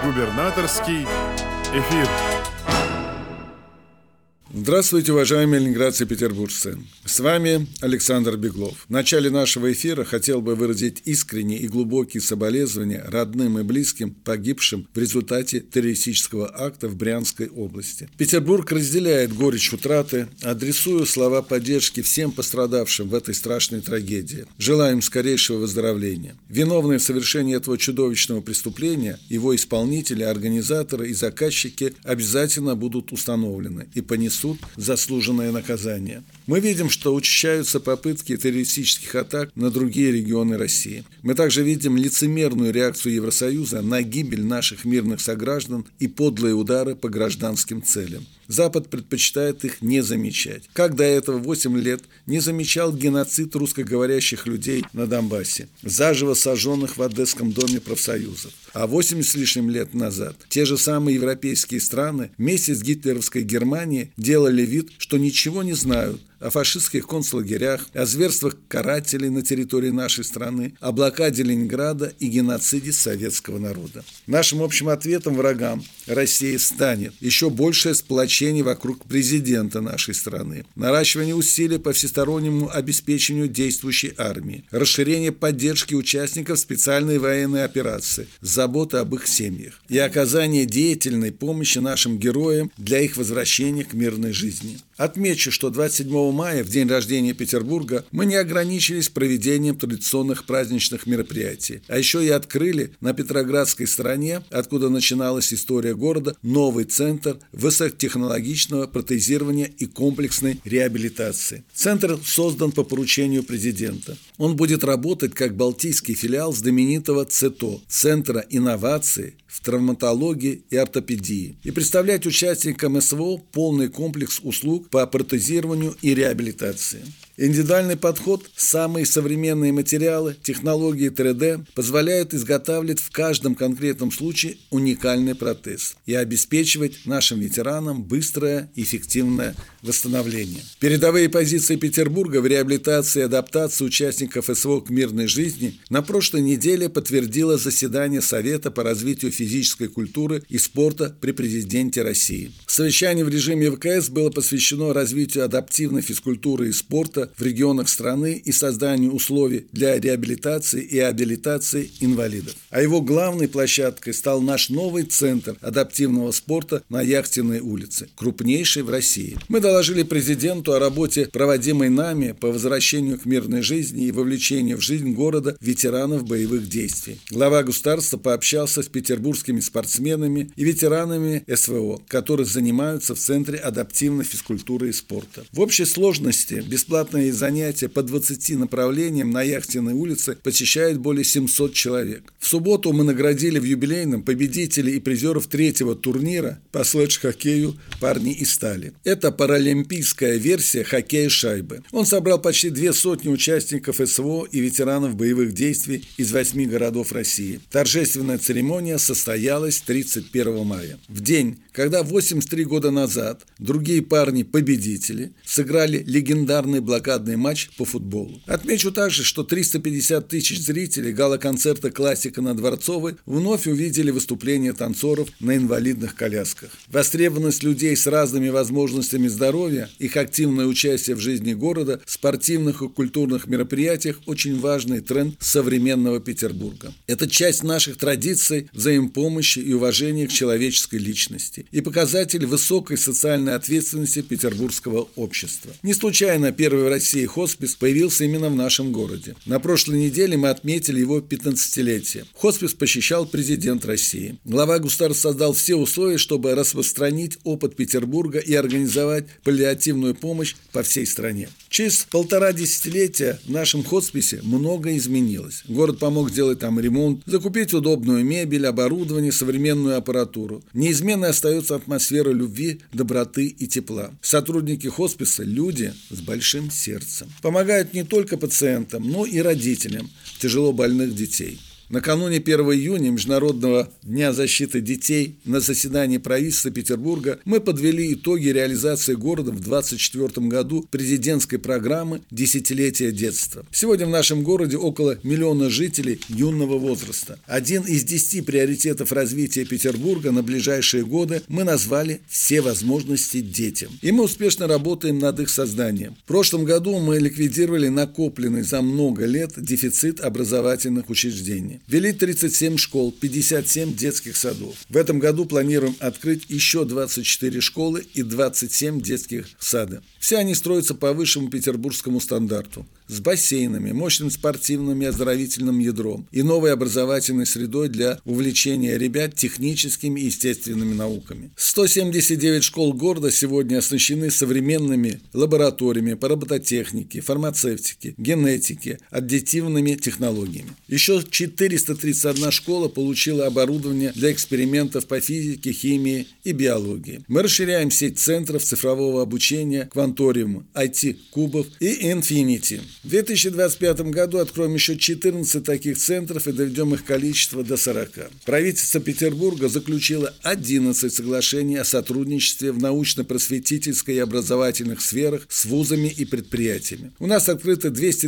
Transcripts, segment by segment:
Губернаторский эфир. Здравствуйте, уважаемые ленинградцы и петербуржцы. С вами Александр Беглов. В начале нашего эфира хотел бы выразить искренние и глубокие соболезнования родным и близким, погибшим в результате террористического акта в Брянской области. Петербург разделяет горечь утраты, адресую слова поддержки всем пострадавшим в этой страшной трагедии. Желаем скорейшего выздоровления. Виновные в совершении этого чудовищного преступления, его исполнители, организаторы и заказчики обязательно будут установлены и понесут заслуженное наказание. Мы видим, что учащаются попытки террористических атак на другие регионы России. Мы также видим лицемерную реакцию Евросоюза на гибель наших мирных сограждан и подлые удары по гражданским целям. Запад предпочитает их не замечать. Как до этого 8 лет не замечал геноцид русскоговорящих людей на Донбассе, заживо сожженных в Одесском доме профсоюзов. А 80 с лишним лет назад те же самые европейские страны вместе с гитлеровской Германией делали вид, что ничего не знают о фашистских концлагерях, о зверствах карателей на территории нашей страны, о блокаде Ленинграда и геноциде советского народа. Нашим общим ответом врагам России станет еще большее сплочение вокруг президента нашей страны, наращивание усилий по всестороннему обеспечению действующей армии, расширение поддержки участников специальной военной операции, забота об их семьях и оказание деятельной помощи нашим героям для их возвращения к мирной жизни. Отмечу, что 27 мая, в день рождения Петербурга, мы не ограничились проведением традиционных праздничных мероприятий, а еще и открыли на Петроградской стороне, откуда начиналась история города, новый центр высокотехнологичного протезирования и комплексной реабилитации. Центр создан по поручению президента. Он будет работать как балтийский филиал знаменитого ЦИТО – Центра инноваций в травматологии и ортопедии, и представлять участникам СВО полный комплекс услуг по протезированию и реабилитации. Индивидуальный подход, самые современные материалы, технологии 3D позволяют изготавливать в каждом конкретном случае уникальный протез и обеспечивать нашим ветеранам быстрое и эффективное восстановление. Передовые позиции Петербурга в реабилитации и адаптации участников СВО к мирной жизни на прошлой неделе подтвердило заседание Совета по развитию физической культуры и спорта при президенте России. Совещание в режиме ВКС было посвящено развитию адаптивной физкультуры и спорта в регионах страны и созданию условий для реабилитации и абилитации инвалидов. А его главной площадкой стал наш новый центр адаптивного спорта на Яхтенной улице, крупнейший в России. Мы доложили президенту о работе, проводимой нами по возвращению к мирной жизни и вовлечению в жизнь города ветеранов боевых действий. Глава государства пообщался с петербургскими спортсменами и ветеранами СВО, которые занимаются в Центре адаптивной физкультуры и спорта. В общей сложности бесплатные занятия по 20 направлениям на Яхтенной улице посещают более 700 человек. В субботу мы наградили в юбилейном победителей и призеров третьего турнира по слэдж-хоккею «Парни из стали». Это паралимпийская версия хоккея шайбы. Он собрал почти 200 участников СВО и ветеранов боевых действий из 8 городов России. Торжественная церемония состоялась 31 мая. В день, когда 83 года назад другие парни-победители сыграли легендарный блокадный матч по футболу. Отмечу также, что 350 тысяч зрителей гала-концерта «Классика» на Дворцовой вновь увидели выступления танцоров на инвалидных колясках. Востребованность людей с разными возможностями здоровья, их активное участие в жизни города, спортивных и культурных мероприятиях – очень важный тренд современного Петербурга. Это часть наших традиций взаимопомощи и уважения к человеческой личности и показатель высокой социальной ответственности петербургского общества. Не случайно первый в России хоспис появился именно в нашем городе. На прошлой неделе мы отметили его 15-летие. Хоспис посещал президент России. Глава государства создал все условия, чтобы распространить опыт Петербурга и организовать паллиативную помощь по всей стране. Через 1,5 десятилетия в нашем хосписе многое изменилось. Город помог сделать там ремонт, закупить удобную мебель, оборудование, современную аппаратуру. Неизменной остается атмосфера любви, доброты и тепла. Сотрудники хосписа – люди с большим сердцем. Помогают не только пациентам, но и родителям тяжело больных детей. Накануне 1 июня, Международного дня защиты детей, на заседании правительства Петербурга мы подвели итоги реализации города в 2024 году президентской программы «Десятилетие детства». Сегодня в нашем городе около миллиона жителей юного возраста. Один из 10 приоритетов развития Петербурга на ближайшие годы мы назвали «Все возможности детям». И мы успешно работаем над их созданием. В прошлом году мы ликвидировали накопленный за много лет дефицит образовательных учреждений. Ввели 37 школ, 57 детских садов. В этом году планируем открыть еще 24 школы и 27 детских сада. Все они строятся по высшему петербургскому стандарту, с бассейнами, мощным спортивным и оздоровительным ядром и новой образовательной средой для увлечения ребят техническими и естественными науками. 179 школ города сегодня оснащены современными лабораториями по робототехнике, фармацевтике, генетике, аддитивными технологиями. Еще 431 школа получила оборудование для экспериментов по физике, химии и биологии. Мы расширяем сеть центров цифрового обучения, Кванториум, IT-кубов и Infinity. В 2025 году откроем еще 14 таких центров и доведем их количество до 40. Правительство Петербурга заключило 11 соглашений о сотрудничестве в научно-просветительской и образовательных сферах с вузами и предприятиями. У нас открыто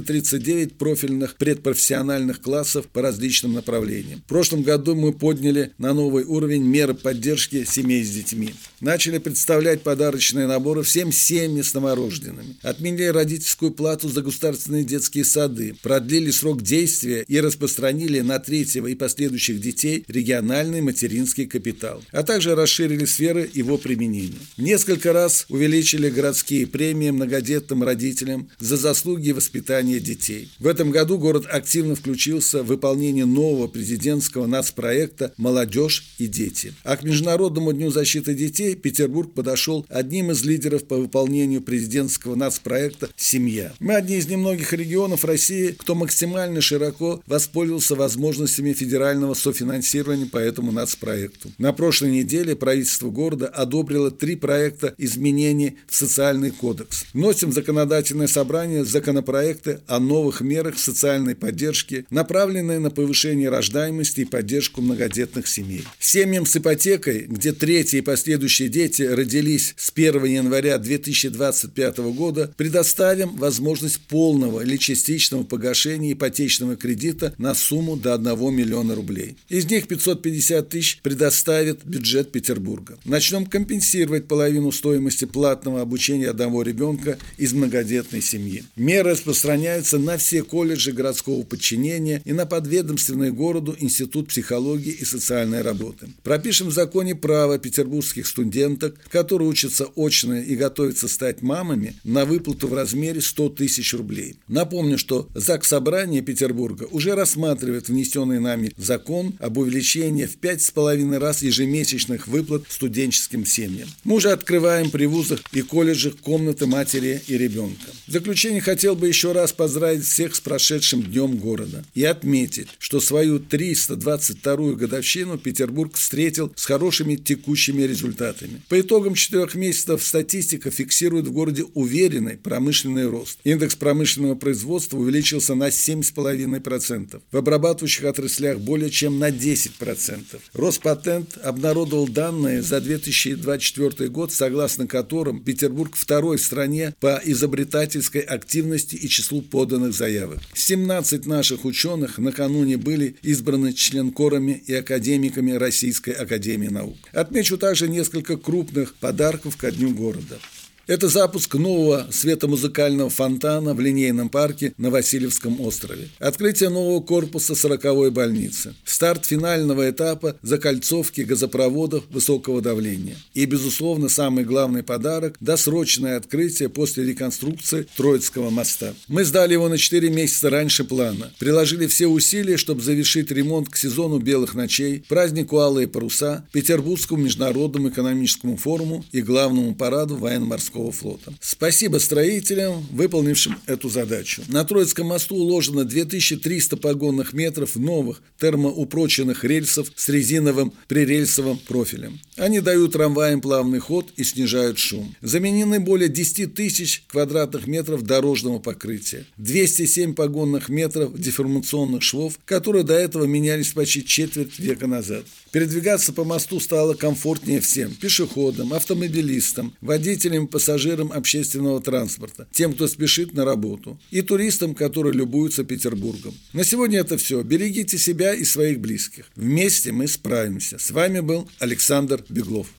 239 профильных предпрофессиональных классов по различным направлениям. В прошлом году мы подняли на новый уровень меры поддержки семей с детьми. Начали представлять подарочные наборы всем семьям с новорожденными. Отменили родительскую плату за государственные детские сады, продлили срок действия и распространили на третьего и последующих детей региональный материнский капитал, а также расширили сферы его применения. В несколько раз увеличили городские премии многодетным родителям за заслуги воспитания детей. В этом году город активно включился в выполнение нового президентского нацпроекта «Молодежь и дети». А к Международному дню защиты детей Петербург подошел одним из лидеров по выполнению президентского нацпроекта «Семья». Мы одни из немногих регионов России, кто максимально широко воспользовался возможностями федерального софинансирования по этому нацпроекту. На прошлой неделе правительство города одобрило 3 проекта изменений в социальный кодекс. Вносим в законодательное собрание законопроекты о новых мерах социальной поддержки, направленные на повышение рождаемости и поддержку многодетных семей. Семьям с ипотекой, где третьи и последующие дети родились с 1 января 2025 года, предоставим возможность полного или частичного погашения ипотечного кредита на сумму до 1 миллиона рублей. Из них 550 тысяч предоставит бюджет Петербурга. Начнем компенсировать половину стоимости платного обучения одного ребенка из многодетной семьи. Меры распространяются на все колледжи городского подчинения и на подведомственный городу Институт психологии и социальной работы. Пропишем в законе право петербургских студенток, которые учатся очно и готовятся стать мамами, на выплату в размере 100 тысяч рублей. Напомню, что Заксобрание Петербурга уже рассматривает внесенный нами закон об увеличении в 5,5 раз ежемесячных выплат студенческим семьям. Мы уже открываем при вузах и колледжах комнаты матери и ребенка. В заключение хотел бы еще раз поздравить всех с прошедшим днем города и отметить, что свою 322-ю годовщину Петербург встретил с хорошими текущими результатами. По итогам 4 месяцев статистика фиксирует в городе уверенный промышленный рост. Индекс промышленного производства увеличился на 7,5%. В обрабатывающих отраслях более чем на 10%. Роспатент обнародовал данные за 2024 год, согласно которым Петербург второй в стране по изобретательской активности и числу поданных заявок. 17 наших ученых накануне были избраны членкорами и академиками Российской академии наук. Отмечу также несколько крупных подарков ко Дню города. Это запуск нового светомузыкального фонтана в линейном парке на Васильевском острове. Открытие нового корпуса 40-й больницы. Старт финального этапа закольцовки газопроводов высокого давления. И, безусловно, самый главный подарок – досрочное открытие после реконструкции Троицкого моста. Мы сдали его на 4 месяца раньше плана. Приложили все усилия, чтобы завершить ремонт к сезону белых ночей, празднику «Алые паруса», Петербургскому международному экономическому форуму и главному параду военно-морского морского флота. Спасибо строителям, выполнившим эту задачу. На Троицком мосту уложено 2300 погонных метров новых термоупроченных рельсов с резиновым прирельсовым профилем. Они дают трамваям плавный ход и снижают шум. Заменены более 10 тысяч квадратных метров дорожного покрытия, 207 погонных метров деформационных швов, которые до этого менялись почти четверть века назад. Передвигаться по мосту стало комфортнее всем – пешеходам, автомобилистам, водителям и пассажирам общественного транспорта, тем, кто спешит на работу, и туристам, которые любуются Петербургом. На сегодня это все. Берегите себя и своих близких. Вместе мы справимся. С вами был Александр Беглов.